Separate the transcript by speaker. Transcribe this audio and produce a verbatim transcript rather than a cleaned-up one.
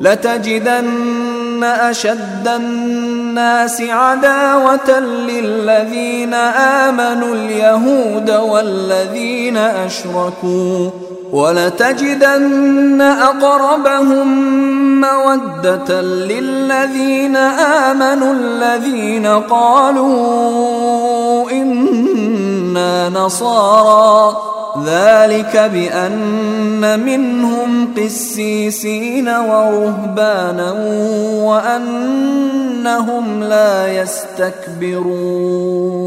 Speaker 1: لتجدن أشد الناس عداوة للذين آمنوا اليهود والذين أشركوا ولتجدن أقربهم مودة للذين آمنوا الذين قالوا إنا نصارى ذلك بأن منهم قسيسين ورهبانا وأنهم لا يستكبرون